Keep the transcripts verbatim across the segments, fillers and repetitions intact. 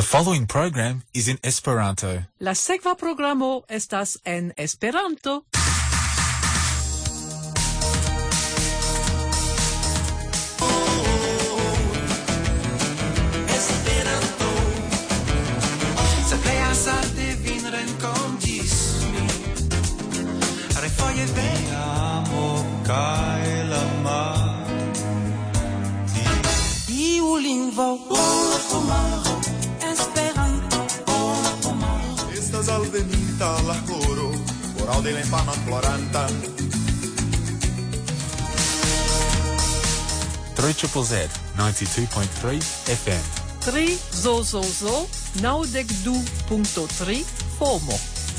following program is in Esperanto. La sekva programo estas en Esperanto. Esperanto. Se plej azalte vin renkontis mi. Refoje vei amo kaj la mar. Iu lingvo ol pomaro. Esperanto ol pomaro. Estas alvenita la coro, oral de la infama floranta. three Z Z Z ninety-two point three F M. Tri zo zo zo naŭdek du punkto tri FOMO.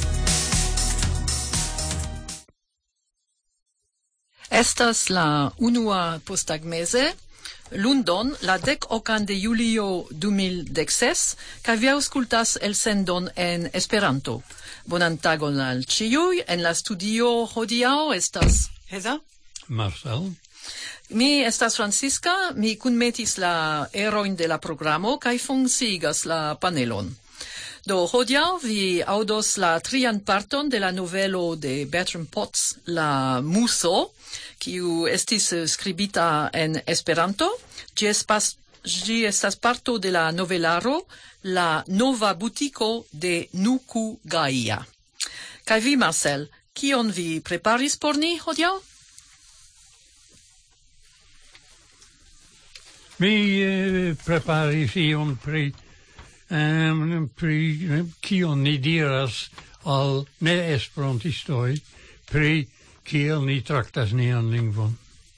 Estas la unua posttagmeze, lundon, la dek okan de julio du mil dek ses, kaj vi aŭskultas elsendon en Esperanto. Bonan tagon al ĉiuj. En la studio hodiaŭ estas Heza, Marcel. mi estas Francisca, mi kunmetis la erojn de la programo kaj funkciigas la panelon. Do hodiaŭ vi aŭdos la trian parton de la novelo de Bertram Potts, La Muso, kiu estis skribita en Esperanto. Ĝi estas, ĝi estas parto de la novelaro La Nova Butiko de Nuku Gaia. Kaj vi, Marcel, kion vi preparis por ni hodiaŭ? Mi eh, preparis ion pri, um, pri kion ni diras al ne-esperantistoj pri kiel ni traktas nian lingvon.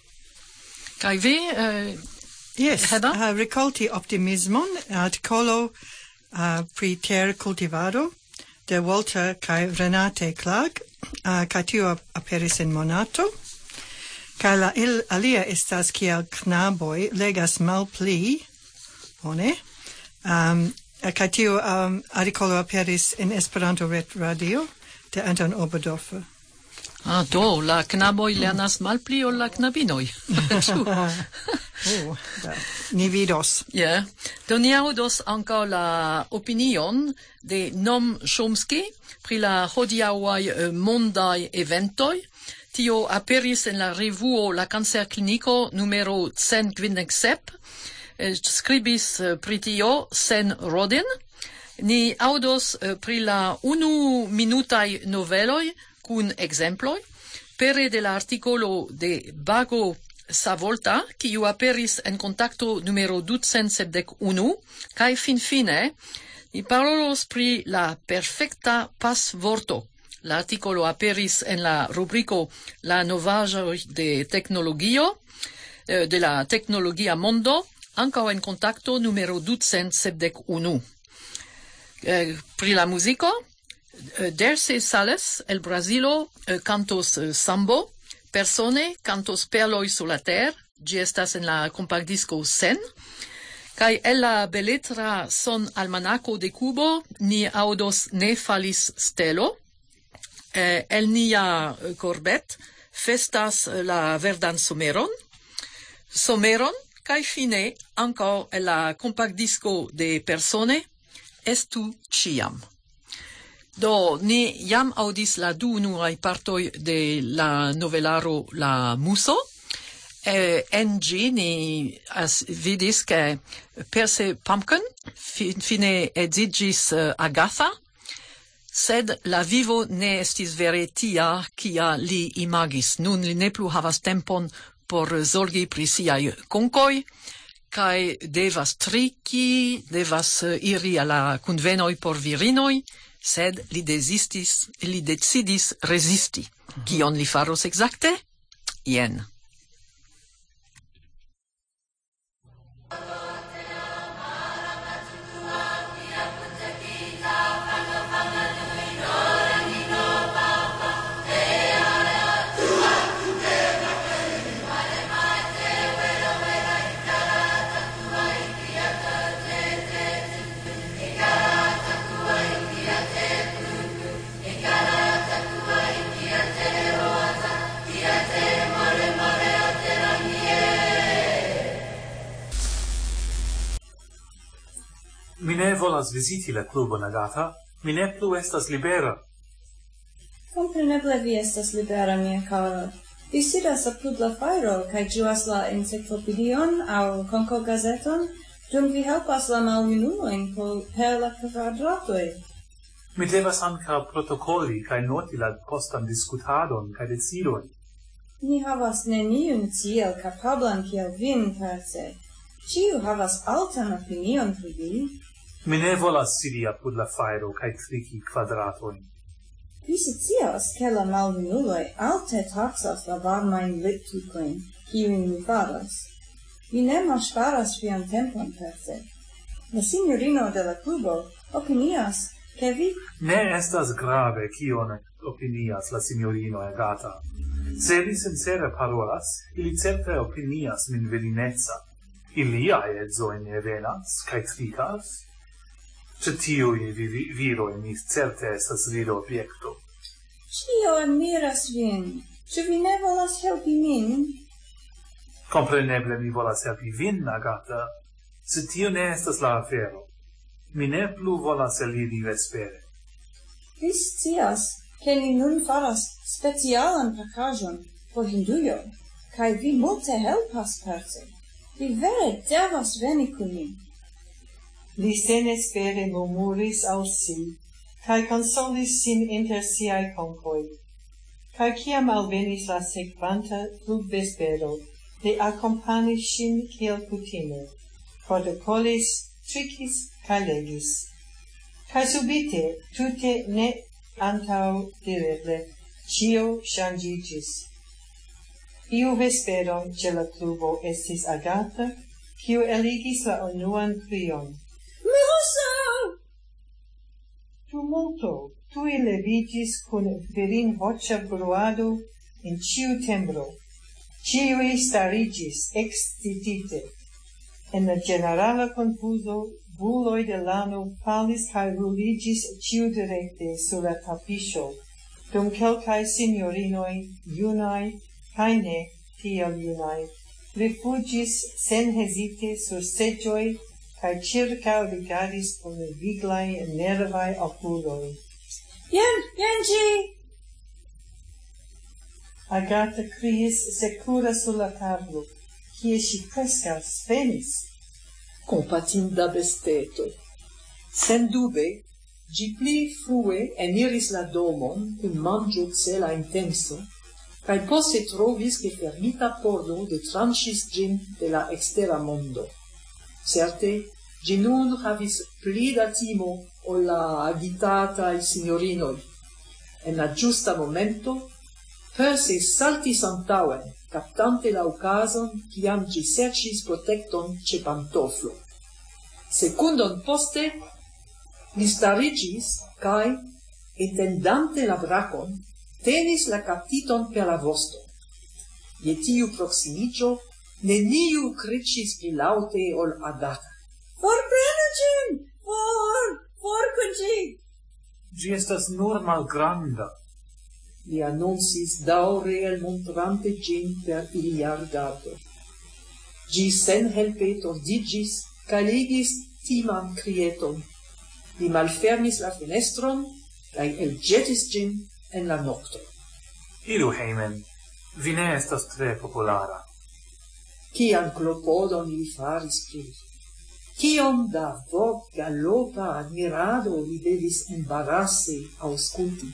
Kaj vi, uh, Yes, Heda? uh, ricolti optimismon, articolo uh, pri ter cultivado de Walter kai Renate Clark, uh, kai tio aperis en Monato. Kai la il alia estas kiel knaboj legas malpli, bone. Um, kai tio um, articolo aperis en Esperanto Ret Radio de Anton Oberdorfer. Ah, do, la knaboj lernas malpli ol la knabinoj. Ĉu? Oh, da, ni vidos. Yeah. Do ni aŭdos ankaŭ la opinion de Noam Chomsky pri la hodiaŭaj eh, mondaj eventoj. Tio aperis en la revuo La Cancerkliniko numero cent kvindek sep. Eh, skribis eh, pri tio Sen Rodin. Ni aŭdos eh, pri la unu minutaj noveloj kun ekzemploj pere de la artikolo de Bago Savolta, kiu aperis en kontakto numero ducent sepdek unu, kaj finfine ni parolos pri la perfekta pasvorto. La artikolo aperis en la rubriko La novaĵoj de teknologio, eh, de la teknologia mondo, ankaŭ en kontakto numero ducent sepdek unu. Eh, pri la muziko, Dercy Sales, el Brazilo, cantos sambo, persone cantos perloj sur la terre, ĝi estas en la kompaktdisko Sen, kaj el la beletra son almanako de Kubo ni aŭdos Ne falis stelo, eh, el nia korbet festas la verdan someron, someron, kaj fine ankaŭ en la kompaktdisko de persone estu ĉiam. Do, ni jam audis la du unuaj partoj de la novelaro La Muso. Eh, en ĝi ni as, vidis ke Percy Pumpkin fin, fine edziĝis uh, Agatha, sed la vivo ne estis vere tia, kia li imagis. Nun li ne plu havas tempon por zorgi pri siaj konkoj, kaj devas triki, devas uh, iri al la kunvenoj por virinoj, sed li desistis, li decidis resisti. Kion li faros ekzakte? Jen. More volas visiti la klubon, Agata, mi ne plu estas libera. Compreneble vi estas libera, mia caro. Vi sidas apud la fajro kaj ĝuas la enciklopedion aŭ konko-gazeton, dum vi helpas la maljunulojn per la kvadratoj. Mi devas ankaŭ protokoli kaj noti la postan diskutadon kaj decidojn. Mi havas neniun tiel kapablan kiel vin, Perce. Ĉiu havas altan opinion pri vi. Mi ne volas sidi apud la fajro kaj triki kvadratojn. Vi scias, ke la maljunuloj alte taksas la varmajn littukojn, kiujn mi faras. Vi ne malŝparas vian tempon, Perce. La signorino de la klubo opinias, ke vi... Ne estas grave kion opinias la signorino Agata. Se li sincere parolas, ili certe opinias min vilineca. Iliaj edzoj ne venas, kaj trikas. Ĉe tiuj viroj mi certe estas rido-objekto. Ĉio admiras vin. Ĉu vi ne volas helpi min? Kompreneble mi volas helpi vin, Agata. Se tio ne estas la afero, mi ne plu volas eliri vespere. Vi scias, ke ni nun faras specialan pakaĵon por Hindujo, kaj vi multe helpas, Perce. Vi vere devas veni kun ni. Li senespere murmuris al si, kaj konsolis sin inter siaj konkoj. Kaj kiam alvenis la sekvanta flugvespero, li akompanis ŝin kiel kutime, protokolis, trikis kaj legis. Kaj subite, tute ne antaŭdireble, ĉio ŝanĝiĝis. Iu vesperon ĉe la klubo estis Agata, kiu eligis la unuan krion. Muso! Tumulto tuj leviĝis kun virinvoĉa bruado en ĉiu tembro. Ĉiuj stariĝis ekscitite. En la ĝenerala konfuzo, buloj de lano falis kaj ruliĝis ĉiudirekte sur la tapiŝo, dum kelkaj sinjorinoj, junaj kaj ne tiel junaj, rifuĝis senhezite sur seĝoj kaj ĉirkaŭrigardis kun viglaj nervaj okuloj. Jen, jen ĝi! Agata kriis sekura sur la tablo, kie ŝi preskaŭ svenis. Compatinda besteto. Sendube, ĝi pli frue eniris la domon kun manĝo cela intenso, kaj poste trovis ke fermita pordo detranĉis ĝin de la ekstera mondo. Certe, ĝi nun havis pli da timo ol la agitataj signorinoj. En la ĝusta momento, Perse saltis antaŭen, captante la okazon, kiam ĝi serĉis protekton ĉe pantoflo. Sekundon poste, li stariĝis kaj, etendante la brakon, tenis la kaptiton per la vosto. Je tiu proksimiĝo, neniu kriĉis pli laŭte ol Agata. Forprenu ĝin! For! For kun ĝi! Ĝi estas nur malgranda. Li annoncis daŭre elmontrante ĝin per ilia rigardo. Ĝi senhelpe tordiĝis kaj legis timan krieton. Li malfermis la fenestron kaj elĵetis ĝin en la nokto. Iru hejmen, vi ne estas tre populara. Kian klopodon li faris pri li? Kiom da vortgalopa admirado li devis embarase aŭskulti?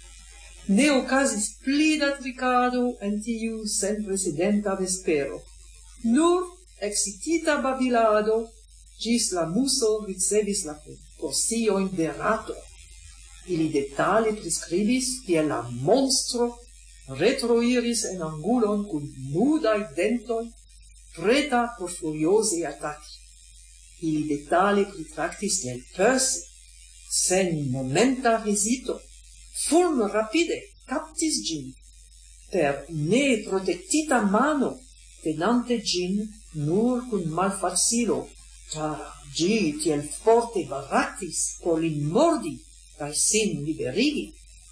Ne okazis pli da trikado en tiu senprecedenta vespero. Nur excitita babilado, ĝis la muso ricevis la porciojn de rato. Ili detale priskribis kiel la monstro retroiris en angulon kun nudaj dentoj, preta por furioze ataki. Ili detale pritraktis kiel Perse, sen momenta hezito, fulm rapide captis ĝin, per ne protektita mano, tenante ĝin nur kun malfacilo, ĉar ĝi tiel forte baraktis por lin mordi kaj sin liberigi.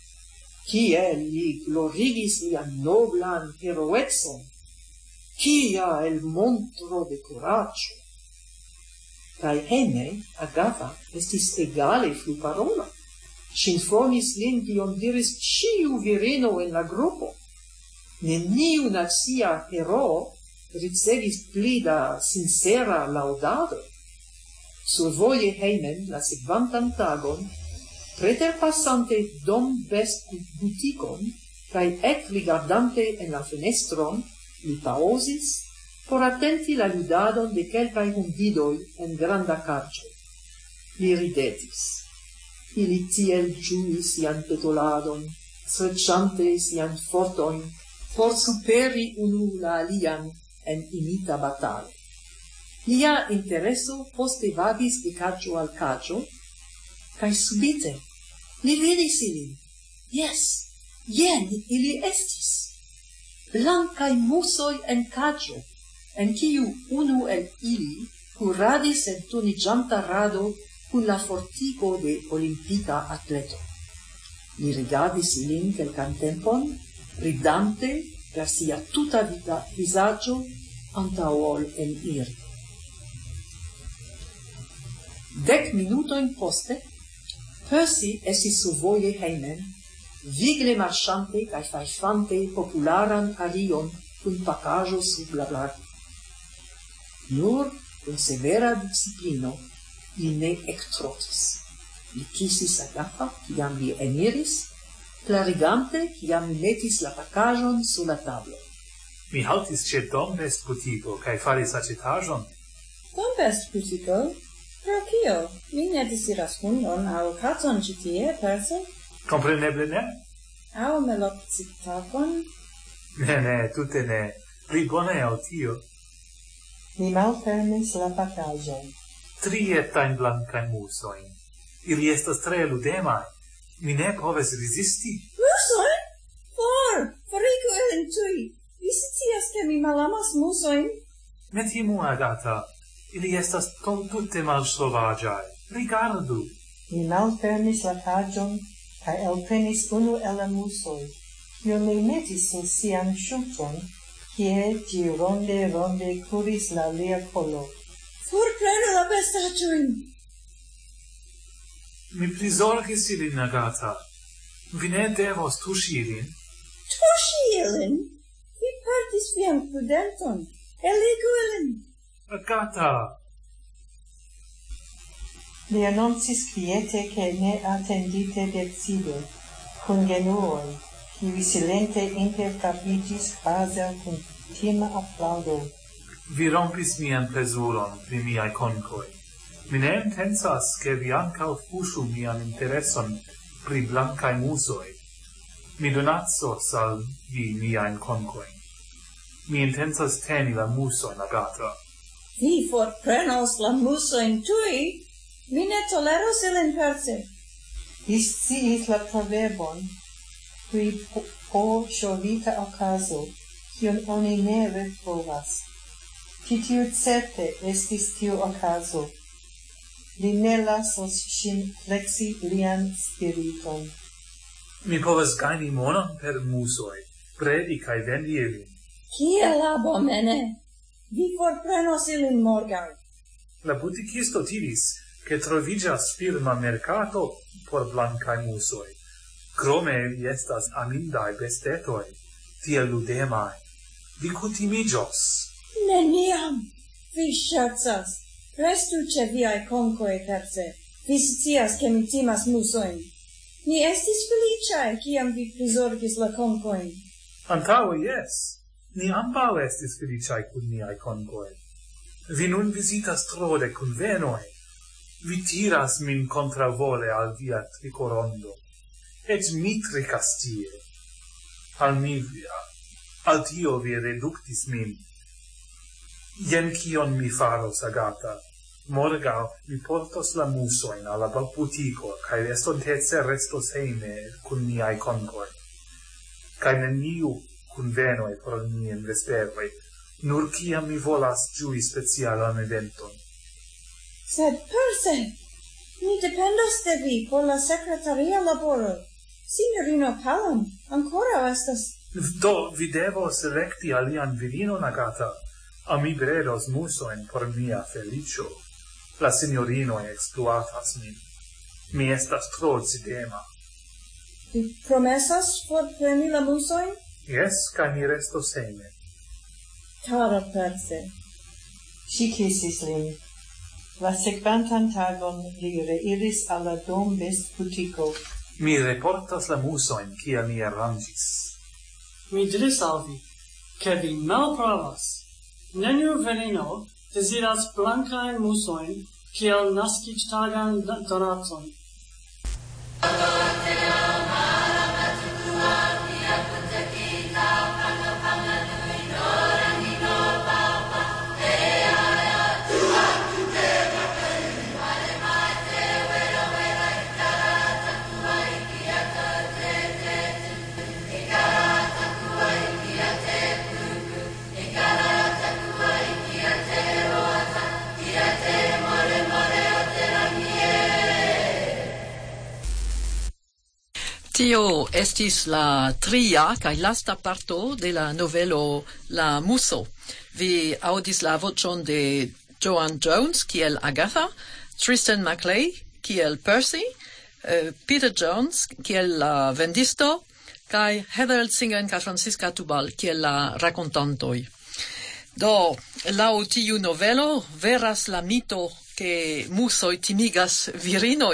Kiel li glorigis lian noblan heroecon, kia elmontro de kuraĝo! Kai hejme Agatha estis egale fluparola. Sin formis lin kion diris ciu virino en la grupo. Neniu nacia heroo ricevis pli da sincera laudado. Survoje hejmen la sekvantan tagon, preterpassante dom best butikon, kai ec rigardante en la fenestron, li paosis, por attenti la ludadon de quelcae hundidoi en granda carcio. Li ridetis. Ili tiel giuis sian petoladon, serciante sian fortoin, por superi unu la alian en imita batale. Lia intereso poste vagis de carcio al carcio, cae subite li vidis ilin. Yes, jen ili estis. Blancai musoi en carcio, en kiu unu el ili curadis en tunigianta rado cun la fortigo de olimpica atleto. Li rigardis ilin quelcan tempon, ridante per sia tuta vita visaggio antaol en iri. Dec minutoin poste, Percy estis survoje hejmen, vigle marchante kaj fajfante popularan arion kun pakaĵo sub la brako. Nur kun severa disciplino li ne ektrotis. Li kisis Agatha, kiam li eniris, clarigante kiam li metis la pakaĵon sur la tablo. Mi haltis ĉe Dombest butiko kaj faris aĉetaĵon. Dombest butiko? Pro kio? Mi ne desiras hundon aŭ katon ĉi tie, Percy? Kompreneble ne. Aŭ melopsitakon? Ne, ne, tute ne. Pli bone ol tio. Li malfermis la pakaĵon. Tri etajn blankajn musojn. Ili estas tre ludemaj. Mi ne povas rezisti. Musojn? For! Forigu ilin tuj! Vi scias, ke mi malamas musojn? Ne timu, Agatha. Ili estas tute malsovaĝaj. Rigardu. Li malfermis la kaĝon kaj elprenis unu el la musoj, kiun li metis sur sian ŝultron, kie ĝi ronde ronde kuris la lia kolo. Forprenu la bestaĵojn! Mi prizorgis ilin, Agatha. Vi ne devos tuŝi ilin. Tuŝi ilin? Vi perdis vian prudenton. Eligu ilin! Agatha! Li annoncis quiete che ne attendite decide, cum genuoi, qui silente intercapigis quasi cum tima applaudo. Vi rompis mian plezuron pri miai concoi. Mi ne intensas che vi ancau fusciu mian intereson pri blancai musoi. Mi donatsos al vi miain concoi. Mi intensas teni la musoin, Agatha. Vi forprenos la musoin tui? Mi ne toleros ilin, Percy. Isciis la proverbon, qui po, po sciovita ocaso, cion oni ne retrovas. Titiu certe estis tiu ocaso. Li ne lasos sin flexi lian spiriton. Mi povas gaini monon per musoi, predi cae vendi ilin. Kiel abomene! Vi forprenos ilin morgaŭ. La butikisto diris, che trovigas firma mercato por blancai musoi. Crome li estas amindae bestetoi, tiel ludemai. Vi cutimigios. Neniam! Vi scherzas. Restu ce viai concoi, Perce. Vi scias che mi timas musoin. Ni estis felicae, ciam vi prizorgis la concoin. Antaue, yes. Ni ambau estis felicae cun niai concoi. Vi nun visitas tro de convenoi. Vi tiras min contra vole al via tricorondo. Et mi tricas tie. Al mi, al tio vi reductis min. Jen cion mi faros, Agatha. Morgau mi portos la musoin alla butico, cae estontece restos heime cun miai concoi. Cae neniu convenoi por mien vesperoi, nur ciam mi volas giui specialan eventon. Sed, Perce, mi dependos de vi por la secretaria laboro. Signorino Pallam, ancora estas... Do, vi devos electi alian virinon, Agatha, a mi bredos musoin por mia felicio. La signorino exploatas min. Mi estas tro cidema. Vi promesas forpreni la musoin? Yes, kai mi restos hejme. Cara Perse. Si kisis lin. La sekvantan tagon li reiris al la dom vest butico. Mi reportas la musoin, kiel mi arrangis. Mi diris al vi, ke vi malpravas. Neniu virino desiras blankajn musoin, kiel naskiĝtagan donacon. Tio estis la tria kaj lasta parto de la novelo La Muso. Vi audis la voĉon de Joan Jones kiel Agatha, Tristan Macleay kiel Percy, uh, Peter Jones kiel la vendisto, kaj Heather Eltzingen kaj Franziska Tubal kiel la rakontantoj. Do, laŭ tiu novelo veras la mito ke musoj timigas virinoj.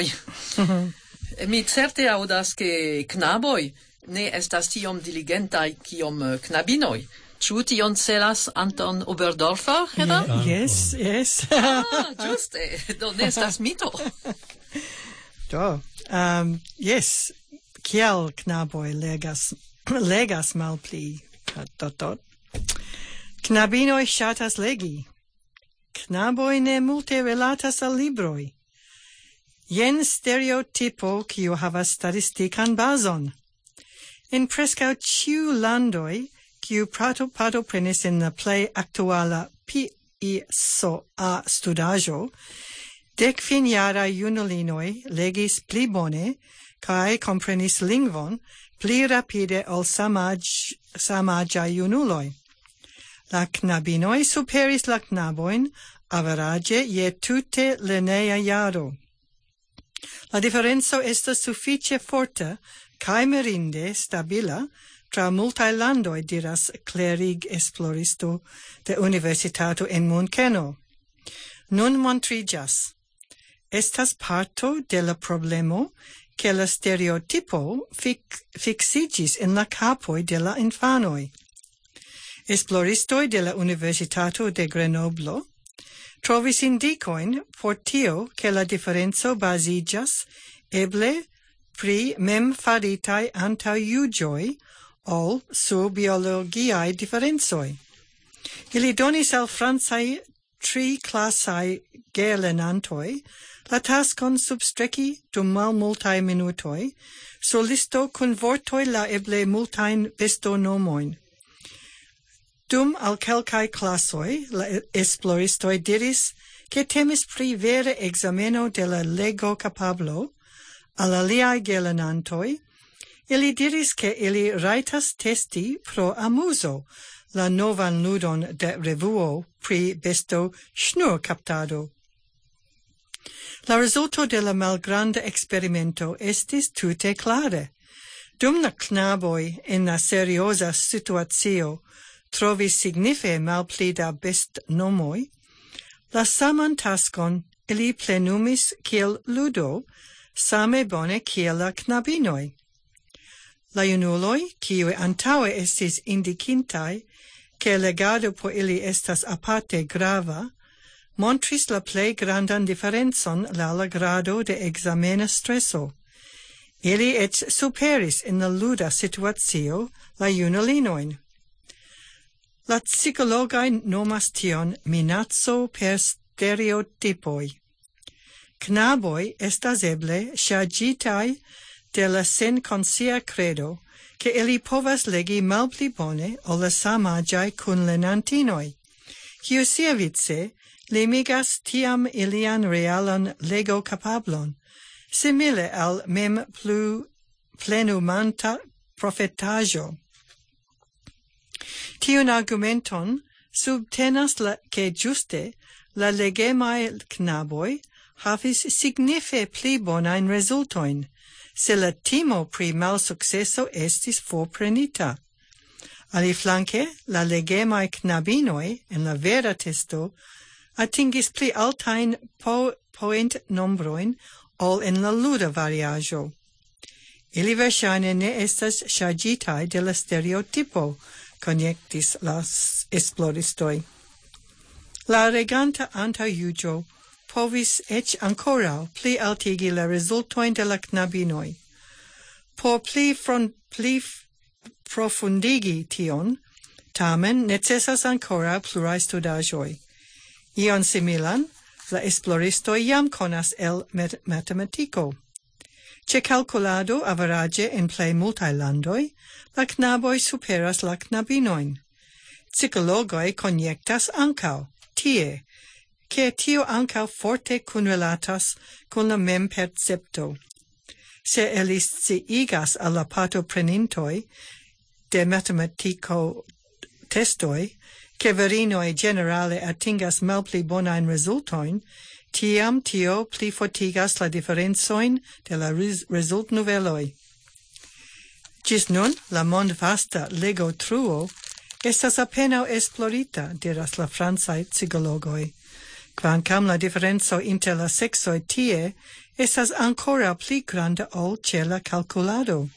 Mi certe audas che knaboi ne estas tiom diligentai kiom knabinoi. Ĉu tion celas Anton Oberdorfer, Hedda? Yeah, yes, yes. Ah, giuste. Do ne estas mito. Do, um, yes, kiel knaboi legas, legas malpli, dot, dot. Knabinoi ŝatas legi. Knaboi ne multe relatas al libroi. Jen stereotipo kiu havas statistikan bazon. En preskaŭ ĉiu landoj, kiu prato partoprenis en la plej aktuala P I S O A studaĵo, dekfinjaraj junulinoj legis pli bone kaj komprenis lingvon pli rapide ol samaĝ, samaĝaj junuloj. La knabinoj superis la knabojn averaĝe je tute lerneja jaro. La differenzo estas sufiĉe forta kaj mirinde stabila tra multaj landoj, diras klerig esploristo de Universitato en Munkeno. Nun montriĝas. Estas parto de la problemo ke la stereotipo fik, fiksiĝis en la kapoj de la infanoj. Esploristoj de la Universitato de Grenoble trovis indikoin por tio che la differenzo basigas eble pri mem faritai antaŭjuĝoj ol sur biologiae differenzoi. Ili donis al francai tri classai gelernantoi la taskon substreki dum malmultae minutoi sur listo kun vortoi la eble multain bestonomoin. Dum al kelkai classoi, la esploristoi diris che temis pri vere exameno de la lego capablo, al aliai gelernantoi, ili diris che ili raitas testi pro amuso la novan ludon de revuo pri besto schnur captado. La resulto de la malgranda experimento estis tute clare. Dum la knaboi en la seriosa situatio trovis signife malpli da best nomoi, la saman taskon ili plenumis kiel ludo, same bone kiel la knabinoi. La junuloi, kiuj antaŭe estis indikintaj, ke legado por ili estas aparte grava, montris la plej grandan diferencon laŭ la grado de ekzamena streso. Ili eĉ superis en la luda situacio la junulinojn. La psikologaj nomas tion minaco per stereotipoj. Knaboj estas eble ŝaĝitaj de la senkonscia credo che ili povas legi malpli bone ol la samaĝaj kunlernantinoj, kiu siavice limigas tiam ilian realan lego capablon, simile al mem plu plenumanta profetaĵo. Tiun argumenton subtenas la che giuste la legemai knaboi havis signife pli bonain resultoin, se la timo pri malsuccesso estis forprenita. Aliflanque, la legemai knabinoi, en la vera testo, atingis pli altain po point nombroin ol en la luda variaggio. Ili verŝajne ne estas ŝarĝitaj de la stereotipo, conjectis las esploristoi. La reganta antaŭjuĝo povis ec ankoraŭ pli altigi la rezultojn de la knabinoj. Por pli, front, pli profundigi tion, tamen necesas ankoraŭ pluraj studaĵoj. Ion similan, la esploristoj jam konas el mat- matematiko. Ce calculado average en plei multae landoi, la knaboi superas la knabinoin. Psicologoi conjectas ancau, tie, che tio ancau forte cunrelatas con la mem percepto. Se elisciigas alla patoprenintoi de matematico testoi, che verinoi generale atingas malpli bonain resultoin, tiam tio pli fortigas la differenzoin de la res result noveloi. Gis nun, la mond vasta lego truo estas apenao esplorita, diras la francae psicologoi, quancam la differenzo inter la sexoi tie estas ancora pli granda ol ce la calculado.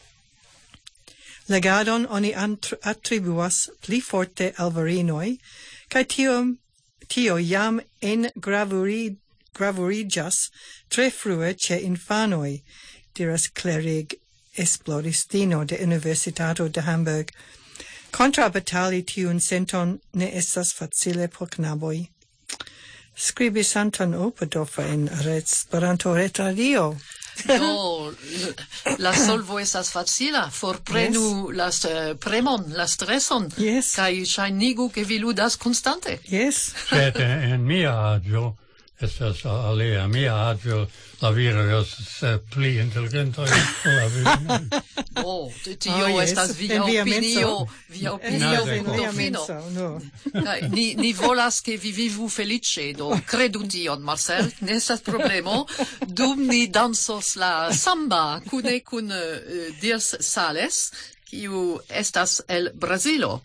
Legadon oni attribuas pli forte al virinoi, cae tio, tio jam en gravuri, gravurigas tre frue ce infanoi, diras Clerig, esploristino de Universitato de Hamburg. Contrabatali tiun senton ne estas facile por knaboi. Scribis Anton Opadofa in Esperanto retradio. Do, la solvo estas facila, forprenu yes. las uh, premon, la streson, yes. kai ŝajnigu ke vi ludas konstante. Yes. Sed en mia agio, estas alia, mia agio, la viroj estas pli intelligentoj ol la virinoj. Oh, tio oh, yes. estas via En via opinio, menso. via No, opinio, de- punto Via fino. menso, no. Kai, ni, ni volas che vi vivu felice, do credu tion, Marcel, ne estas problemo. Dum ni dansos la samba, cune kun uh, Dirs Sales, kiu estas el Brazilo.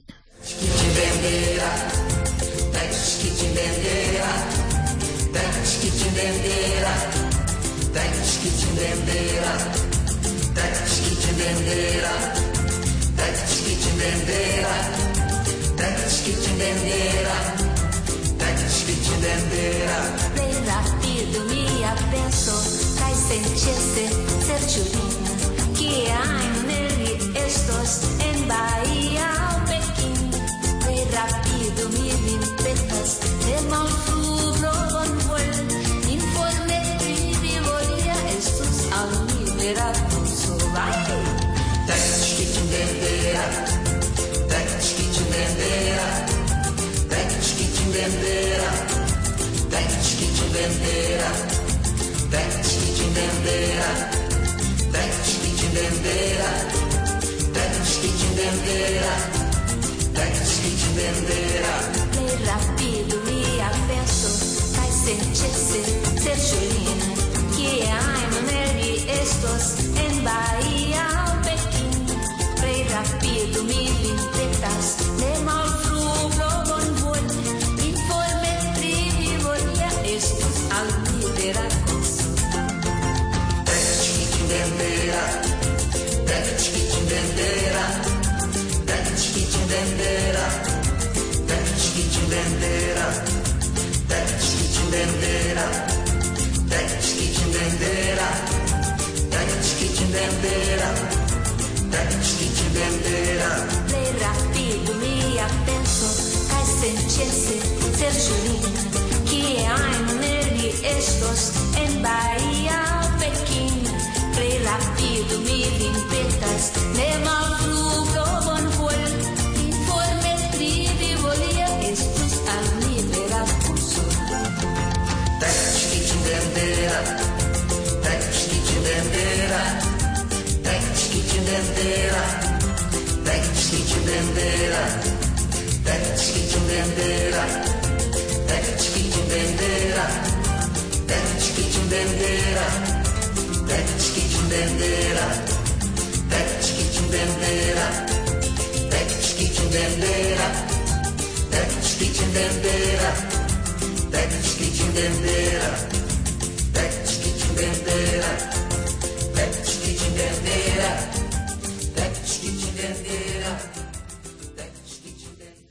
Play rápido mia penso, cai sentisse cerciolina, que hay nele estos en Bahia o Pequim. Play rápido mi limpetas, de mal fludo con vuel, informe trivivoria estos al liberato solai. Play rápido mia penso, cai sentisse cerciolina, que hay nele estos en Bahia o Pequim. Play rápido mi limpetas, de mal flujo con vuel, informe trivivoria estos al liberacos. Play rápido mia penso, cai sentisse cerciolina, que hay nele estos en Bahia o Pequim. Play rápido mi limpetas, de mal flujo con vuel, informe trivivolia estos al liberacos. That Tech-skitchen-dendera, tech-skitchen-dendera, tech-skitchen-dendera, tech-skitchen-dendera, tech-skitchen-dendera, tech-skitchen-dendera, tech-skitchen-dendera, tech-skitchen-dendera, tech-skitchen-dendera.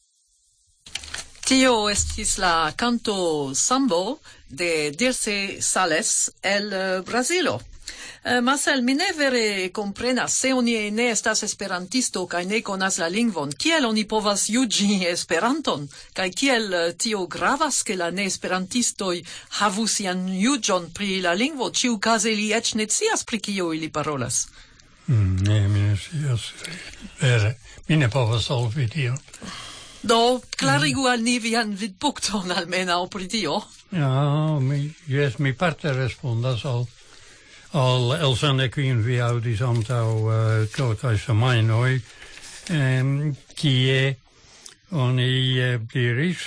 Tio estis la canto Sambo de Dirce Sales el uh, Brasilo. Uh, Marcel, mi ne vere comprenas, se oni ne estas esperantisto kaj ne konas la lingvon, kiel oni povas juĝi Esperanton, kaj kiel uh, tio gravas, ke la neesperantistoj havu sian juĝon pri la lingvo, ĉiukaze ili eĉ ne scias pri kio ili parolas. Mm, ne, mi ne scias vere. Mi ne povas solvi tio. Do, clarigu al ni vian vidpunkton almenaŭ pri tio. Ja, mi, yes, mi parte respondas al al elsene quin vi audis antau uh, kelkaj semajnoj, um, kie oni uh, diris,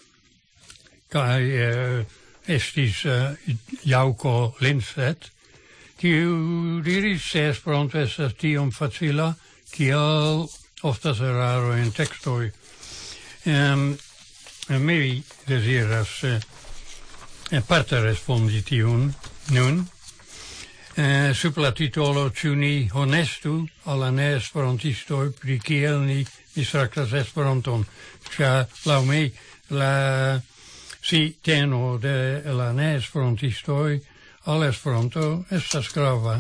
kaj uh, estis uh, Jauko Lindstedt, kiu diris, se Esperanto estas tiom facila, kiel oftas eraro en tekstoj. Um, mi desiras uh, parte respondi tiun nun, Uh, sub la titolo Ĉu ni honestu al la neesperantistoj pri kiel ni mistraktas Esperanton, ĉar laŭ mi la siteno de la neesperantistoj al Esperanto estas grava.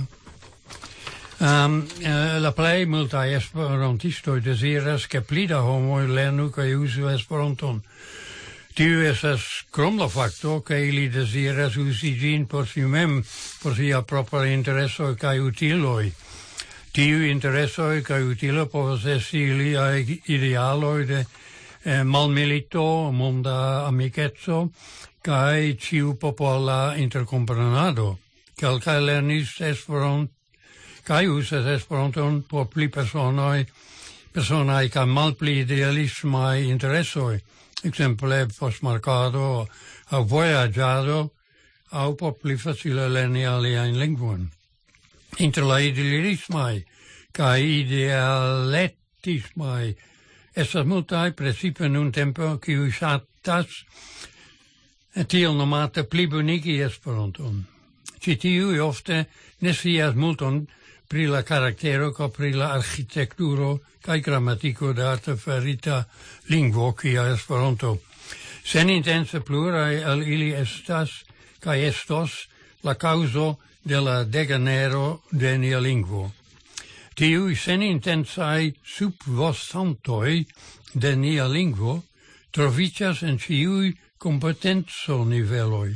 Um, uh, la plej multaj esperantistoj deziras ke pli da homoj lernu kaj uzu Esperanton. Tiu estas krom la fakto, ke ili deziras uzi ĝin por si mem, por sia propra interesoj kaj utiloj. Tiu interesoj kaj utiloj povas esti iliaj idealoj de eh, malmilito, monda amikeco kaj ĉiupopola interkomprenado. Kelkaj lernis Esperanton kaj uzas Esperanton por pli personoj, personaj kaj malpli idealismaj interesoj. Exemple postmarcado au voyagiado au por pli facile lerni aliajn lingvojn. Inter la idealismaj kaj idealetismaj estas multaj precipe nuntempe kiuj ŝatas tiel nomate plibonigi Esperanton. Ĉi tiuj ofte ne scias multon pri la karaktero kaj pri la arĥitekturo kaj gramatiko de artefarita lingvo kia Esperanto. Senintence pluraj el ili estas kaj estos la kaŭzo de la degenero de nia lingvo. Tiuj senintensaj subvostantoj de nia lingvo troviĝas en ĉiuj kompetenzoniveloj.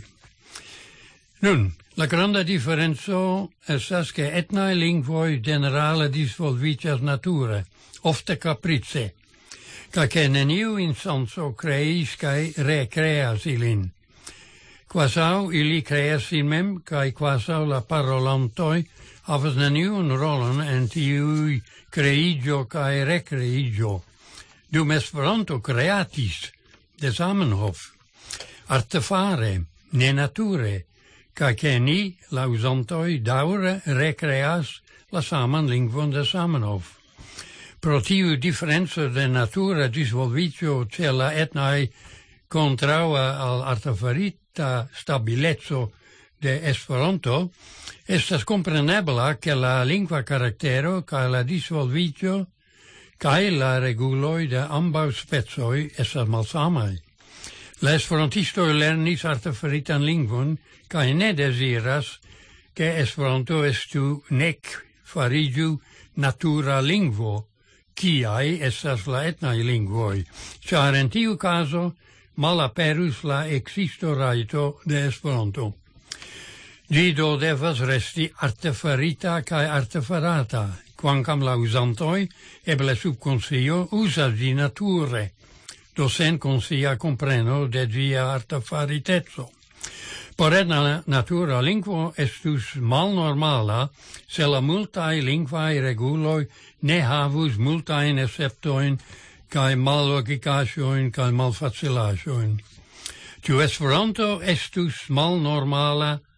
Nun, la granda diferenco estas ke etnaj lingvoj generale disvolviĝas nature, ofte caprice, ca che neniu insenso creis cae recreas ilin. Quasau ili creas in mem, cae quasau la parolantoi havas neniun rolon en tiui creigio cae recreigio. Dum Esperanto creatis de Zamenhof, artefare, ne nature, ca che ni, la usantoi, daure recreas la saman lingvon de Zamenhof. Pro tiu differenzo de natura disvolvitio ce la etnai contraua al artefarita stabilezzo de Esperanto, estas comprenebla che la lingua caractero ca la disvolvitio ca la reguloi de ambau spezoi estas malsamai. La esperantistoi lernis artefaritan lingvon ca ne desiras che Esperanto estu nec farigiu natura lingvo, kiai estas la etnai lingvoi, ĉar en tiu caso malaperus la existo rajto de Esperanto. Ĝi do devas resti artefarita kaj artefarata, kvankam la uzantoj eble subkonscio uzas ĝi nature, do sen konscia kompreno de ĝia artefariteco. Por etna natura lingvo estus malnormala se la multaj lingvaj reguloj ne havus multajn esceptojn kaj mallogikaĵojn kaj malfacilaĵojn. Ĉu Esperanto estus malnormala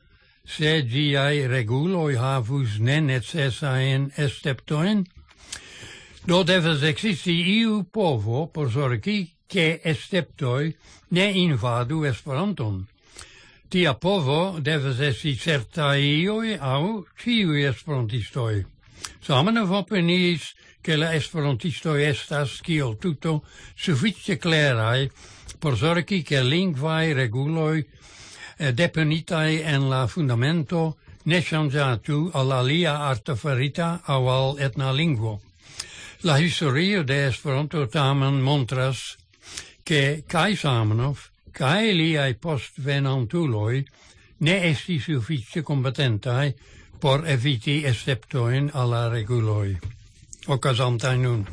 se giai reguloi havus ne necessaen esceptoen, do devas existi iu povo por zorgi che esceptoi ne invadu Esperanton. Tia povo devas esti certaioi au ciui esperantistoi. Samanov opiniis che la esperantistoi estas kiel tuto sufficie clarai por zorgi che lingvae reguloi eh, deponitai en la fundamento ne changiatu al alia artefarita au al etna lingvo. La historio de Esperanto tamen montras che kai Samanov kai liai postvenantuloi ne esti sufficie competentai por eviti exceptoin alla reguloi. Ocasantai nun.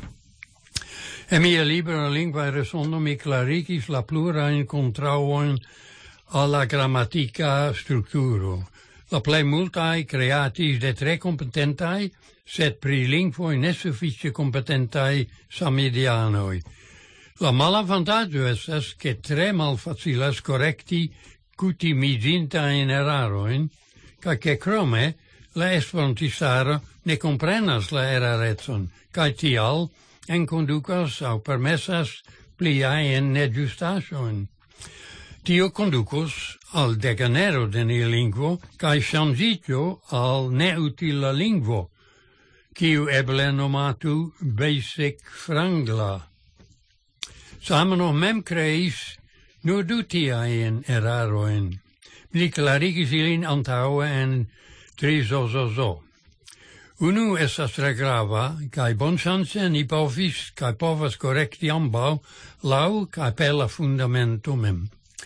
E mia libera lingua resondo mi clarigis la plurain contrauoin alla grammatica structuro. La plei multai creatis de tre competentai, sed pri lingvoi ne sufficie competentai samidianoi. La malavantaggio estas che tre malfacilas correcti cutimiginta in eraroin, ca che crome la esperantistaro ne comprenas la erarezon, ca tial en conducas au permessas pliaen nejustationin. Tio conducus al degenero de nia lingvo, ca changitio al neutila lingvo, quiu eble nomatu basic frangla. Samanov mem creis nur du tiaen eraroin. Mi clarigis ilin antaue en trizozozo. Unu estas tre grava, cae bonchance ni povis, cae povas correcti ambau, lau cae per la fundamento mem.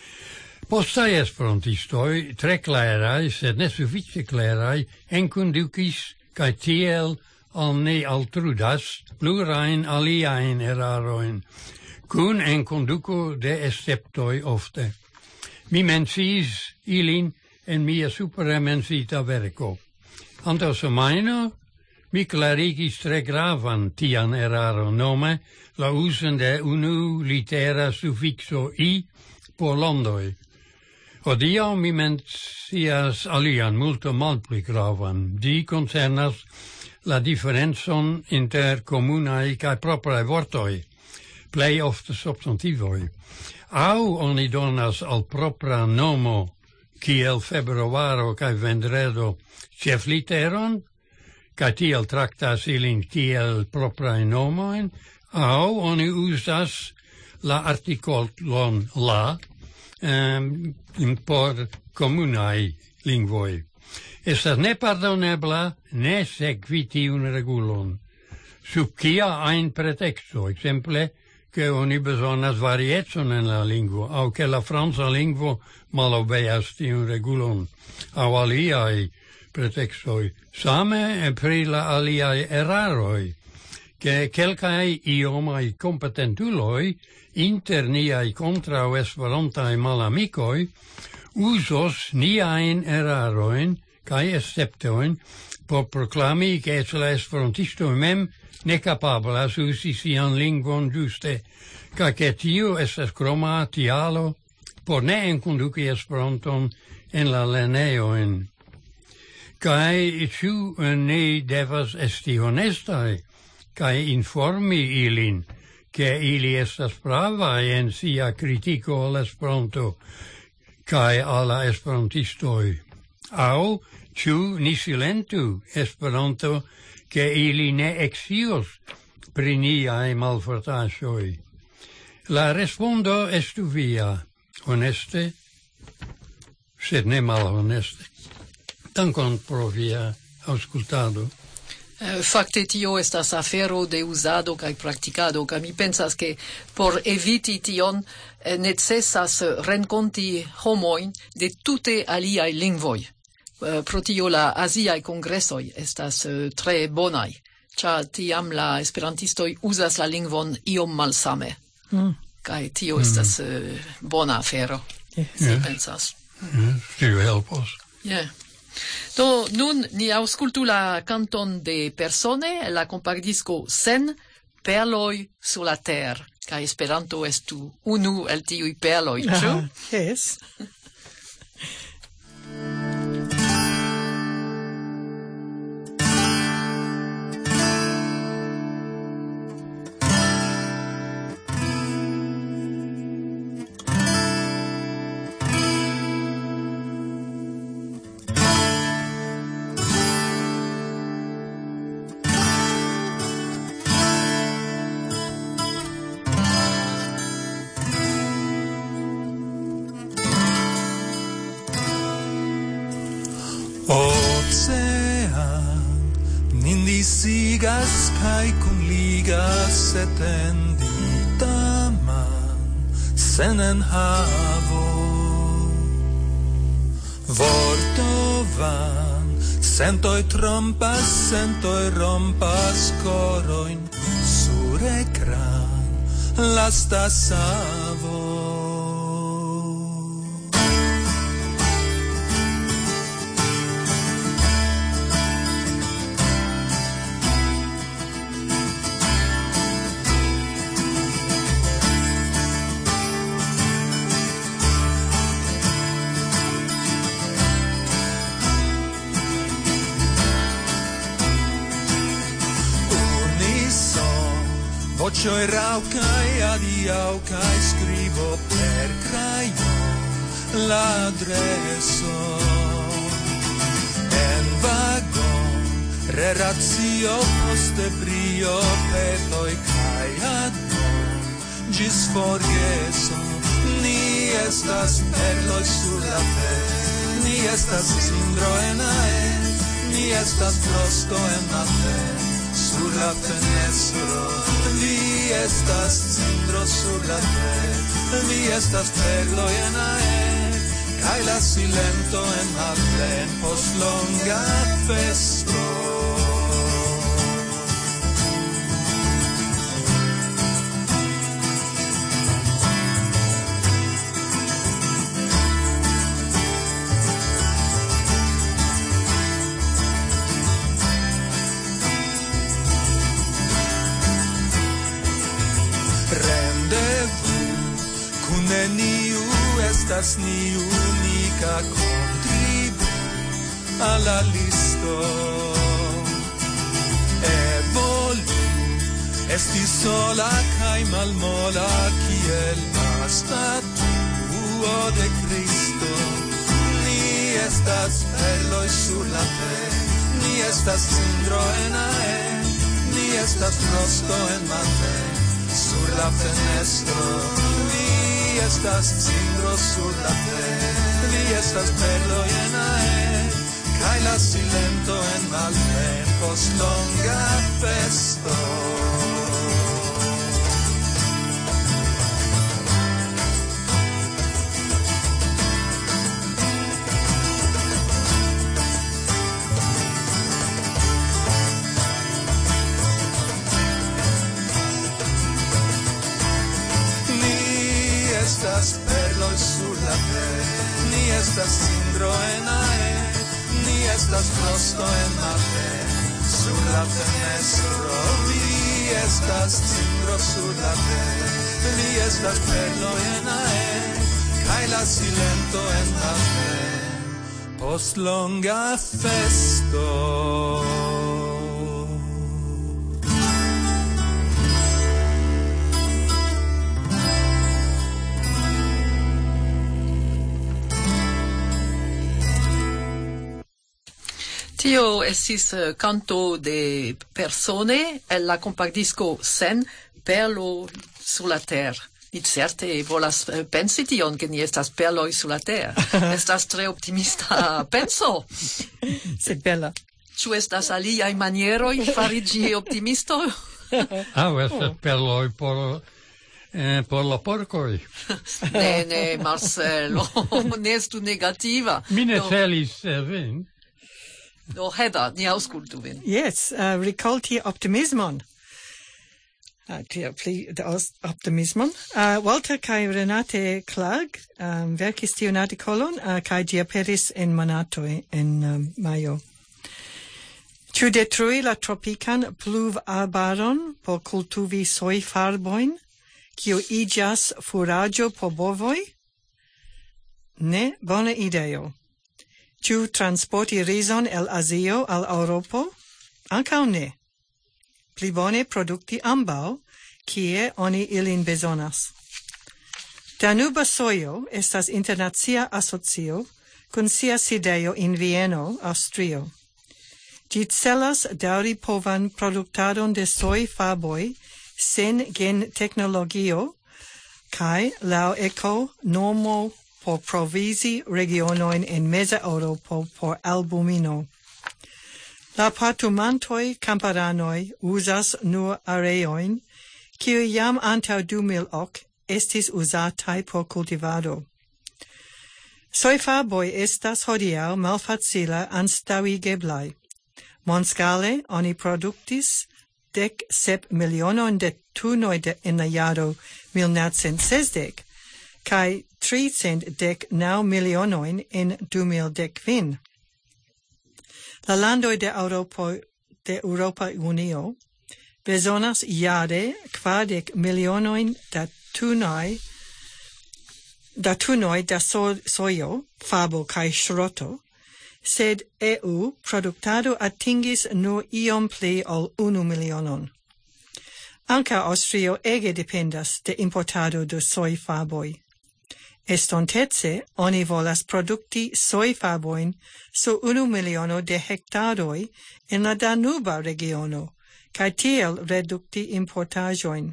Postai esperantistoi, tre clarai, sed ne sufficie clarai, enconducis, cae tiel al ne altrudas, plurain aliaen eraroin, cun en conduco de exceptoi ofte. Mi mencis ilin en mia superemensita verco. Anto semaino, mi clarigis tre gravan tian eraro nome, la usen de unu litera suffixo i por landoi. Hodiaŭ mi mencias alian multo malpli gravan. Di concernas la differenzon inter comunae kaj proprae vortoi, plei ofte substantivoi. Au oni donas al propra nomo, kiel februaro kaj vendredo, ĉefliteron, kaj tiel traktas ilin kiel proprae nomoin, au oni uzas la artikolon la um, por comunae lingvoi. Estas nepardonebla ne sekvi tiun regulon. Sub kia ein pretexto, exemple, che oni besonas varietson en la lingvo, au che la franca lingvo malobeas tiun regulon, au aliai pretextoi. Same pri la aliai eraroi, che quelcae iomai competentuloi inter niai contrau esperantae malamicoi usos niain eraroin cae exceptoin por proclami che la esperantisto mem ne capablas usi sian lingvon giuste, ca che tio estas croma tialo por ne enconduci esperanton en la lerneoin. Cae ciu ne devas esti honestai, cae informi ilin, che ili estas pravae en sia critico al Esperanto, cae alla esperantistoi. Au, ciu ni silentu Esperanto, che ili ne exios pri niae malfortasioi. La respondo estu via, honeste, sed ne malhoneste. Dankon pro via auscultado. Uh, Fakte tio estas afero de uzado kaj praktikado, kaj mi pensas ke por eviti tion eh, necesas renkonti homojn de tute aliaj lingvoj. Uh, pro tio la aziaj kongresoj estas uh, tre bonaj, ĉar tiam la esperantistoj uzas la lingvon iom malsame. Mm. Kaj tio mm. estas uh, bona afero, yes. Mi pensas. Yes, tio helpos. Yeah. Do nun ni aŭskultu la kanton de Persone, la kompakdisco Sen perloj sur la terre, kaj Esperanto estu unu el tiuj perloj, ĉu? Yes. disigas kai kun ligas etendita man senen havo vortovan sentoi trompas sentoi rompas coroin sur ekran lasta savo Voce raucai adiaucai scrivo per crayon l'adresso en vagon reratio poste brio petoi kai adon gis forgeso ni estas perloi sur la ter ni estas cindro en aer ni estas frosto en la ter sur la fenestro vi estas cindro sur la ter vi estas perlo en aer kaj la silento en malplen post longa festo Neniu estas ni unica contribu alla listo evolu esti sola kai malmola kiel la statuo de Cristo ni estas perloi sur la ter ni estas cindro en aer ni estas frosto en mater sur la fenestro vi estas cindro sur la ter vi estas perlo en aer kaj la silento en malplen post longa festo estas perloi sur la ter ni estas cindro en aer ni estas frosto en mater sur la fenestro vi estas cindro sur la ter vi estas perloi en aer kaj la silento en malplen post longa festo Tio estis uh, canto de persone el la compactdisco Sen perlo sur la ter. Ni certe volas uh, pensi tion che ni estas perloi sur la ter. Estas tre optimista penso. Se bella. Ĉu estas aliaj manieroj fariĝi optimisto? Ah, estas perloi por eh, por la porcoi. ne, ne, Marcelo, ne estu negativa. Mi ne No. celis eh, vin. No, Hedda, ni aŭskultu vin. Yes, uh, ricolti optimismon. Uh, tio pli de os- optimismon. Uh, Walter kai Renate Clag um, verkis tiun artikolon uh, kai ĝi aperis en monatoj en um, majo. Ĉu detrui la tropikan pluvarbaron por kultivi sojfarbojn, kiu iĝas furaĝo por bovoj? Ne, bona ideo. Ĉu transporti rizon el Azio al Eŭropo? Ankaŭ ne. Pli bone produkti ambaŭ, kie oni ilin bezonas. Danuba Sojo estas internacia asocio kun sia sidejo en Vieno, Aŭstrio. Ĝi celas daŭri povan produktadon de sojfarboj sen gen-teknologio kaj laŭ eko-normo por provisi regionojn en meza Eŭropo por albumino. La patumantoi camparanoi usas nur areoin, kiu jam antau du mil ok estis usatai por cultivado. Soifaboi estas hodiau malfacila anstauigeblai. Monscale oni productis dec sep milionon de tunoi de in la jaro mil novecent sesdek, kai tricent dec nau milionoin in du mil dec kvin. La landoi de Europa de Europa Unio bezonas jare kvardek milionoin da tunoi da tunoi da so, sojo, fabo kai shroto, sed E U productado atingis nur iom pli ol unu milionon. Anca Austrio ege dependas de importado de soi faboi. Estontece oni volas producti soi faboin su unu miliono de hectaroi in la Danuba regiono, cae tiel reducti importajoin.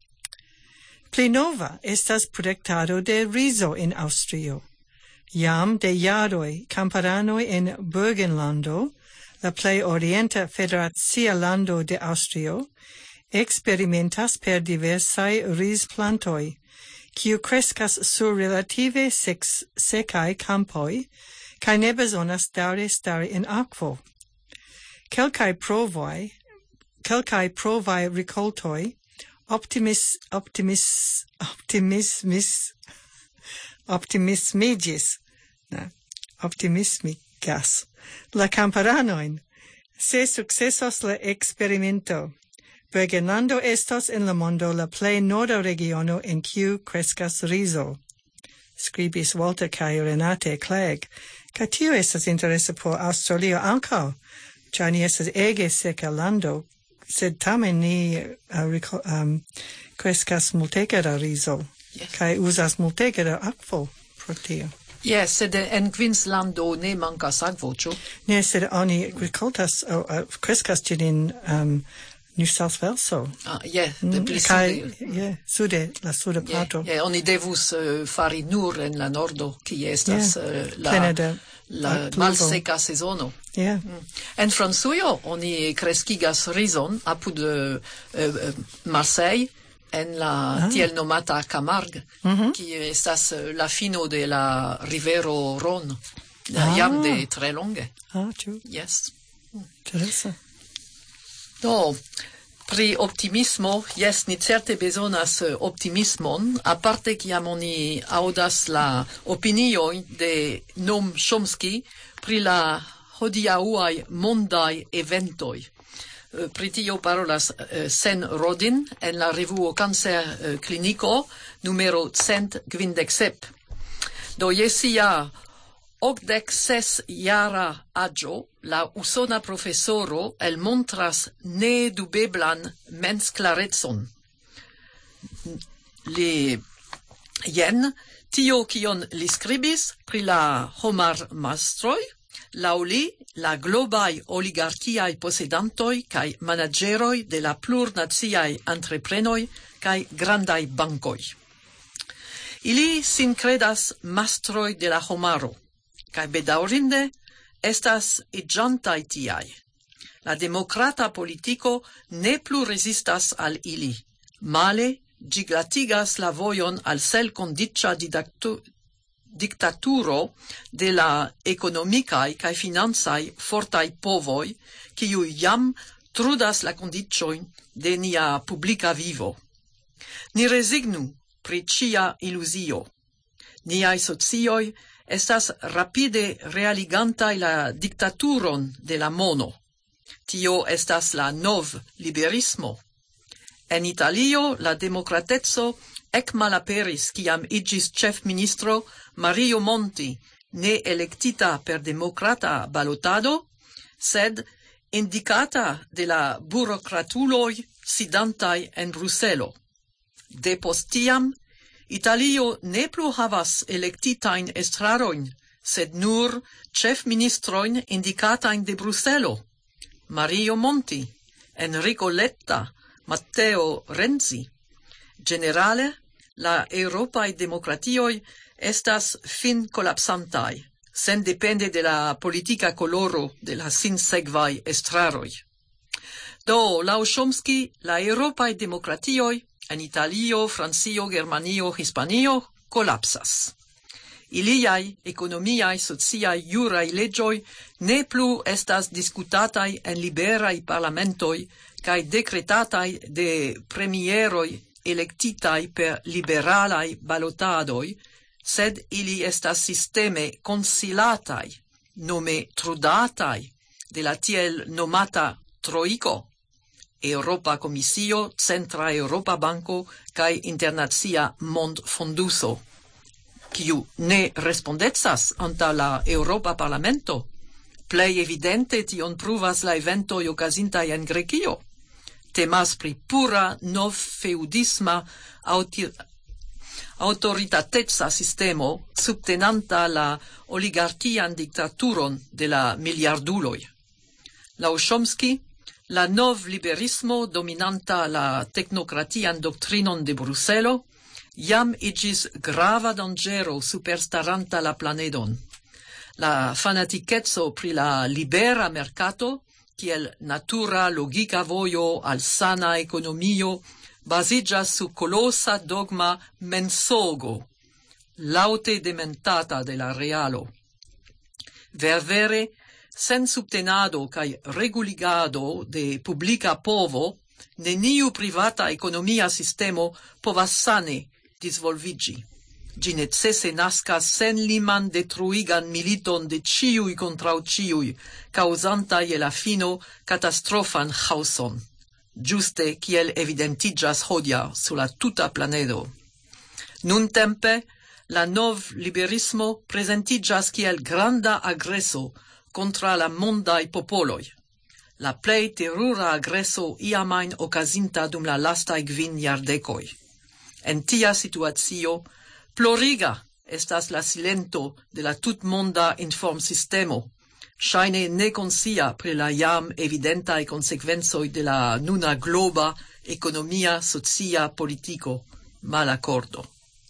Pli nova estas productado de riso in Austrio. Jam de jaroi camparanoi in Burgenlando, la plei orienta federazia lando de Austrio, experimentas per diversai risplantoi, kiu crescas sur relative sex, secai campoi, cae ne bezonas daure stari in aquo. Kelkai provoi, kelkai provai ricoltoi, optimis, optimis, optimismis, optimismigis, no, optimismigas, la camparanoin, se successos la experimento. Burgenlando estos en la mondo la plei norda regiono en kiu crescas riso. Scribis Walter kai Renate Clegg, ca tio estas interesa por Australio ancao, cia ni estas ege seca lando, sed tamen ni uh, um, crescas multegera riso, yes. Kai usas multegera aquo pro tio. Yes, sed en Queenslando ne mancas aquo, ciu? Ne, sed oni agricultas, uh, uh, crescas cin in um, New South Wales. Ah, yeah, de pli sude. Yeah, sude, la suda parto. Yeah, yeah, oni devus uh, fari nur en la nordo, qui estas yeah. uh, la, de, la malseca sezono. Yeah. Mm. En Francujo, oni crescigas rison apud uh, uh, Marseille, en la ah. tiel nomata Camargue, mm-hmm. qui estas uh, la fino de la rivero Rhône, ah. jam de tre longe. Ah, ciu. Yes. Interessa. Do, pri optimismo, yes, ni certe bezonas optimismon, aparte ciam oni audas la opinioi de Noam Chomsky pri la hodiauai mondai eventoi. Pri tio parolas uh, Sen Rodin en la revuo Cancer uh, Clinico numero cent quindec-sep. Do, jesia ocdec ses jara agio, la usona professoro el montras ne dubeblan mens claretson. Li jen, tio kion li scribis pri la homar mastroi, lauli la globai oligarchiai posedantoi kai manageroi de la plurnaziai entreprenoi kai grandai bancoi. Ili sin credas mastroi de la homaro, kai bedaurinde estas igiantai tiai. La democrata politico ne plu resistas al ili. Male giglatigas la vojon al sel condicia didactu, dictaturo de la economicai cae finanzai fortai povoi, kiu jam trudas la condicioin de nia publica vivo. Ni resignu pri cia illusio. Niai socioi estas rapide realigantai la dictaturon de la mono. Tio estas la nov liberismo. En Italio la democratezzo ec malaperis ciam igis chef ministro Mario Monti, ne electita per democrata balotado, sed indicata de la burocratuloi sidantai en Bruselo. Depost tiam, Italio ne plu havas electitain estraroin, sed nur chef ministroin indicatain de Bruselo. Mario Monti, Enrico Letta, Matteo Renzi. Generale, la Europae democratioi estas fin collapsantai, sen depende de la politica coloro de la sinsekvaj estraroj. Do, laŭ Chomsky, la eŭropaj demokratioj en Italio, Francio, Germanio, Hispanio kolapsas. Iliaj ekonomiaj, sociaj, juraj leĝoj ne plu estas diskutataj en liberaj parlamentoj kaj dekretataj de premieroj elektitaj per liberalaj balotadoj, sed ili estas sisteme konsilataj, nome trudataj de la tiel nomata troiko, Europa Komisio, Centra Europa Banko kaj Internacia Mondfonduso, kiu ne respondecas anta la Europa Parlamento. Plej evidente tion pruvas la eventoj okazintaj en Grekio. Temas pri pura nov-feudisma autoritateca sistemo subtenanta la oligarkian diktaturon de la miliarduloj. Laŭ Chomsky, la nov-liberismo dominanta la teknokratian doktrinon de Bruselo jam iĝis grava danĝero superstaranta la planedon. La fanatikeco pri la libera mercato, kiel natura logika vojo al sana ekonomio, baziĝas sur kolosa dogma mensogo, laŭte dementata de la realo. Ververe, sen subtenado kaj reguligado de publika povo, neniu privata ekonomia sistemo povas sane disvolviĝi. Ĝi necese naskas senliman detruigan militon de ĉiuj kontraŭ ĉiuj, kaŭzanta je la fino katastrofan ĥaoson, ĝuste kiel evidentiĝas hodiaŭ sur la tuta planedo. Nuntempe, la nov-liberismo prezentiĝas kiel granda agreso contra la mondaj popoloj. La plej terura agreso iamajn okazinta dum la lastaj kvin jardekoj. En tia situacio, ploriga estas la silento de la tutmonda informsistemo, ŝajne nekonscia pri la jam evidentaj konsekvencoj de la nuna globa ekonomia, socia politiko malakordo.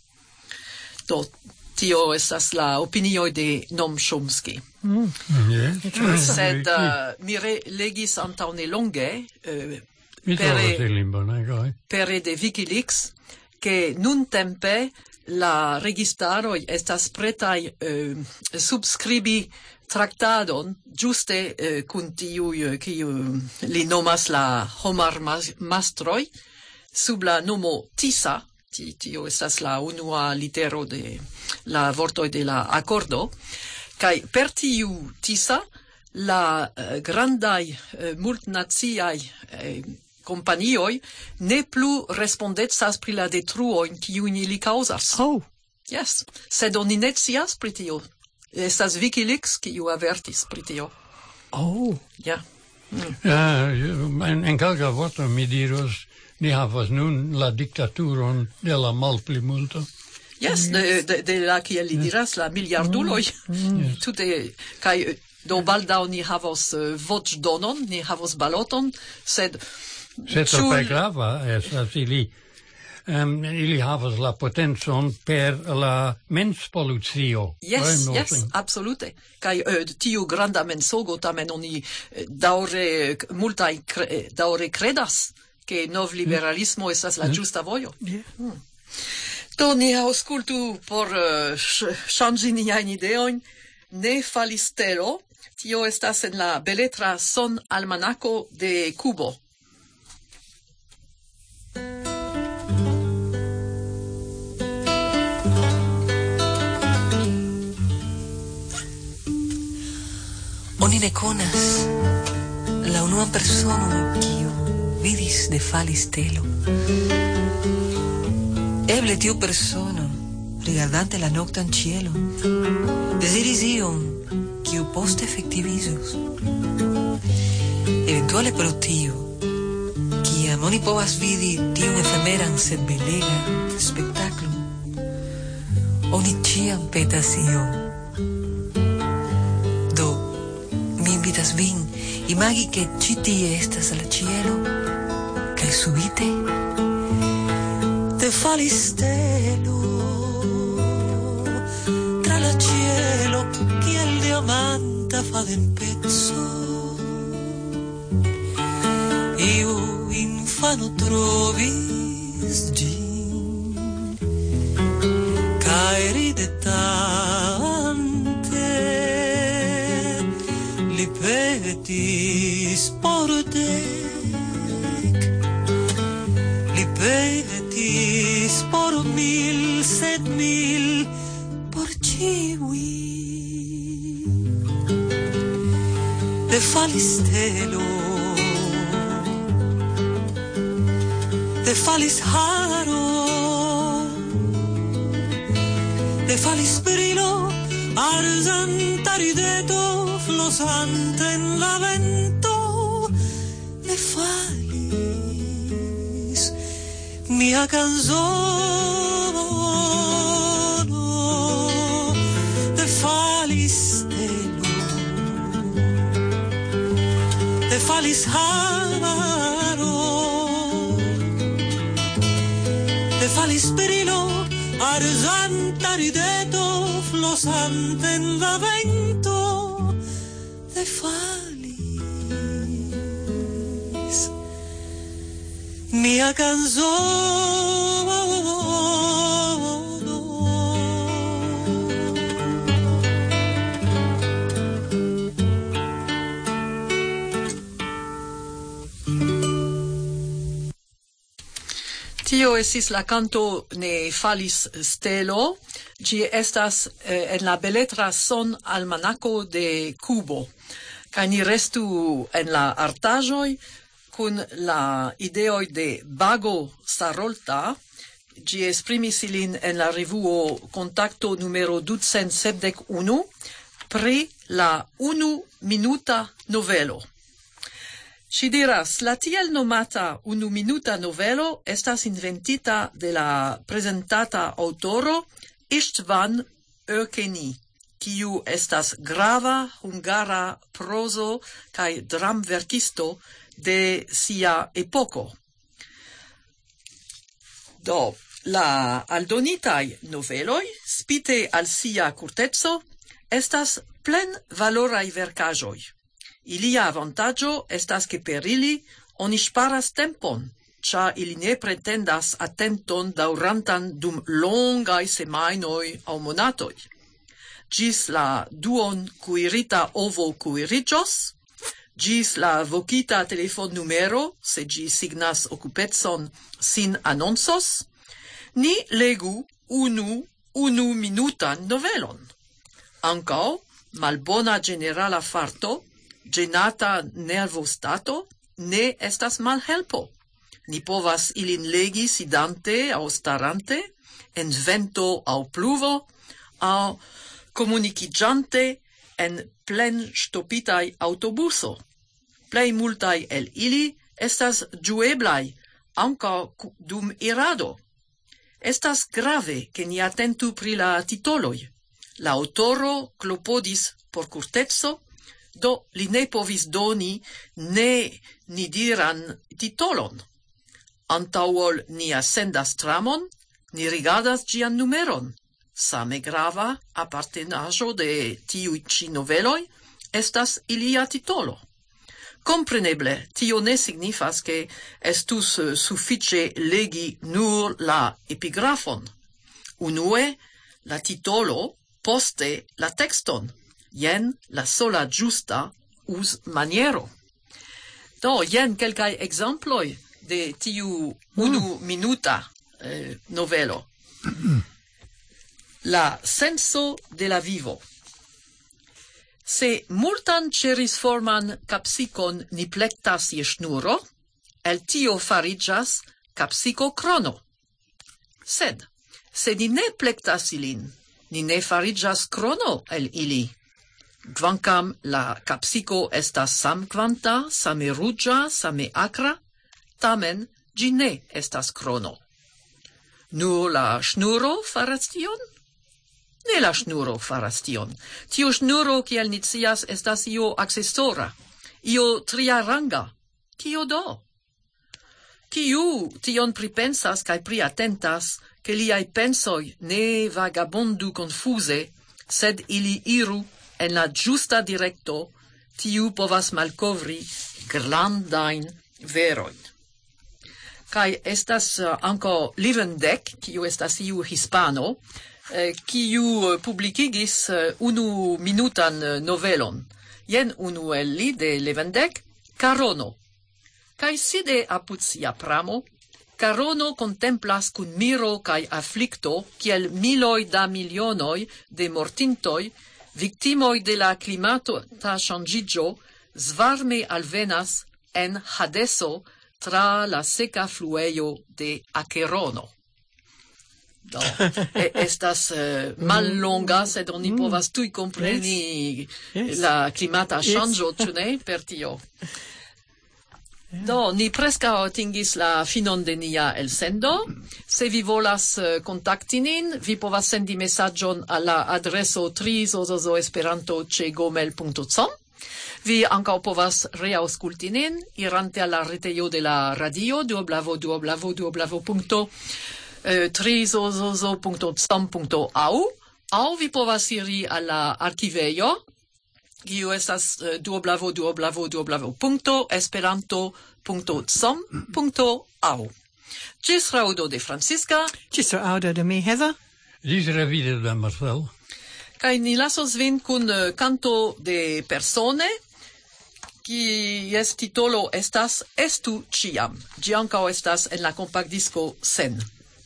Do, tio estas la opinioj de Noam Chomsky. Mm. Yes. Sed uh, mi legis antaŭ nelonge uh, Mi pere, trovas ilin bonegoj. pere de Wikileaks, che nuntempe la registaroj estas pretaj uh, subskribi traktadon ĝuste uh, kun tiuj kiu li nomas la homar mastroj sub la nomo TISA. Tio estas la unua litero de la vortoj de la akordo. Kaj per tiu TISA la uh, grandaj uh, multnaciaj uh, kompanioj ne plu respondecas pri la detruojn kiujn ili kaŭzas. Oh. Yes, sed oni ne scias pri tio. Estas Wikileaks kiu avertis pri tio. Oh. Ja. Mm. Uh, en, en kelka vorto mi diros, ni havas nun la diktaturon de la malplimulto. Yes, de, de, de la kiel li diras, la miliarduloj. Mm. Tute, kaj do baldaŭ ni havos uh, voĉdonon, ni havos baloton, sed Sed ĉu- plej grava estas ili um, ili havas la potencon per la menspolucio. Yes, Eh, yes, nothing. absolute. Kaj uh, tiu granda mensogo tamen oni uh, daŭre multaj cre, eh, daŭre kredas ke novliberalismo estas la ĝusta vojo. Yeah. Hmm. Do ni aŭskultu por uh, ŝanĝi niajn ideojn. Ne falistelo, tio estas en la beletra son almanako de Kubo. Oni ne konas la unuan personon kiu vidis de fali stelo. Eble tiu persono, rigardante la noktan ĉielon, deziris ion kiu poste efektivizos. Eventuale pro tio, kiam oni povas vidi tiun efemeran sed belegan spektaklon, oni ĉiam petas ion. Do, mi invitas vin imagi ke ĉi tie estas la ĉielo, kaj subite te falis stelo tra la cielo kiel vita fa del pezzo io infano trovis gin cae ridetante li petis por dec li petis por mil sed mil por ciui de falis stelo de falis haro de falis brilo arzanta rideto flosante en la vento de falis mia canzono de falis stelo de falis haro de falis perilo arzanta rideto flosante en la vento de falis mia canzono Tio estis la canto ne falis stelo, gi estas eh, en la beletra son almanaco de Cubo. Kaj ni restu en la artaĵoj kun la ideoj de Bago Sarolta, gi esprimis ilin en la revuo Contacto numero ducent sepdek unu pri la unu minuta novelo. Si diras, la tiel nomata unu minuta novelo estas inventita de la presentata autoro Istvan Ökeni, kiu estas grava hungara prozo kaj dramverkisto de sia epoko. Do, la aldonitaj noveloj, spite al sia kurteco, estas plen valoraj verkaĵoj. Ilia avantaggio estas che per ili oni sparas tempon, cia ili ne pretendas attenton daurantan dum longai semainoi au monatoi. Gis la duon cuirita ovo cuirigios, gis la vocita telefon numero, se gi signas occupetson sin annonsos, ni legu unu unu minutan novelon. Ancao, malbona generala farto, genata nervostato, ne estas malhelpo. Ni povas ilin legi sidante au starante, en vento au pluvo, au comunicigiante en plen stopitai autobuso. Plei multai el ili estas giueblai, anca dum irado. Estas grave che ni attentu pri la titoloi. La autoro clopodis por curtezzo, do li ne povis doni ne ni diran titolon. Antauol ni ascendas tramon, ni rigardas gian numeron. Same grava appartenajo de tiui ci noveloi estas ilia titolo. Compreneble, tio ne signifas che estus suffice legi nur la epigrafon. Unue, la titolo, poste la texton. Jen la sola giusta us maniero. Do, jen kelkai exemploi de tiu unu minuta eh, novelo. La senso de la vivo. Se multan cerisforman capsicon ni plectas je schnuro, el tio farigas capsico crono. Sed, se ni ne plectas ilin, ni ne farigas crono el ili. Kvankam la capsico estas samkvanta, same ruĝa, same akra, tamen ĝi ne estas krono. Nur la ŝnuro faras tion? Ne la ŝnuro faras tion. Tiu ŝnuro, kiel ni scias, estas io accessora, io triaranga. Kio do? Kiu tion pripensas kaj priatentas, ke liaj pensoj ne vagabondu confuse, sed ili iru en la giusta directo, tiu povas malcovri grandain veroin. Kai estas uh, anco Livendek, kiu estas iu hispano, uh, kiu publikigis uh, unu minutan uh, novelon. Jen unu el li de Livendek, Carono. Kai side apud sia pramo, Carono contemplas cun miro kai afflicto kiel miloi da milionoi de mortintoi, victimoi de la climato ta changigio, svarme alvenas en Hadeso tra la seca flueio de Acherono. Do, e, estas uh, mallonga, sed oni mm. povas tui compreni yes. Yes. la climata changio, yes. Ĉu ne, per tio. Do, ni presca atingis la finon de nia elsendo. Se vi volas uh, kontakti nin, vi povas sendi mesaĝon al la adreso trizozozoesperanto ĉe gmail punto com. Vi ankaŭ povas reaŭskulti nin irante al la retejo de la radio www www punto trizozozo punto com punto a u aŭ vi povas iri al la arkivejo kiu estas www www punto esperanto punto com punto a u. Ĝis raŭdo de Francisca. Ĝis raŭdo de mi, Heather. Ĝis revido de Marcel. Kaj ni lasos vin kun uh, canto de persone, kies titolo estas Estu Ĉiam. Ĝi ankaŭ estas en la kompaktdisko Sen.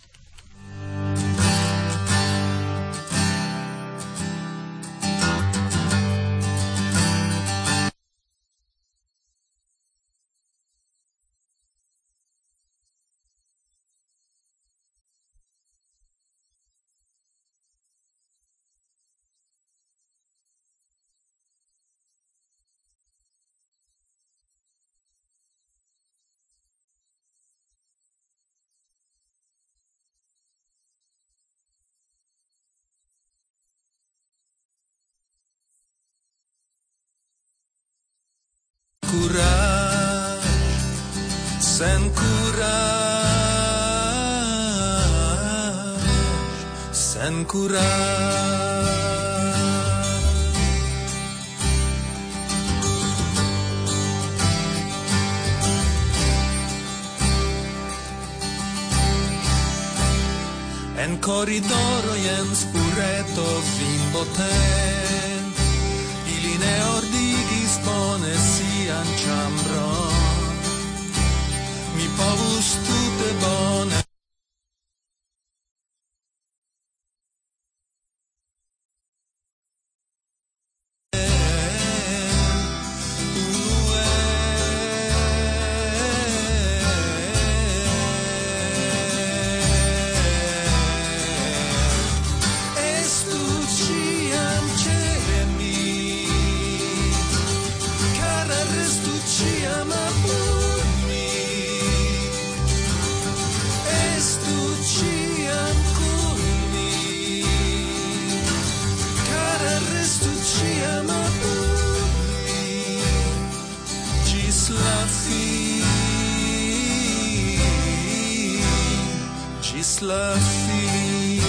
Courage, sen courage, sen courage. En corridoro jen spureto fin boten, ili ne ordigis bone sian ĉambron. Mi povus tute bone la fin.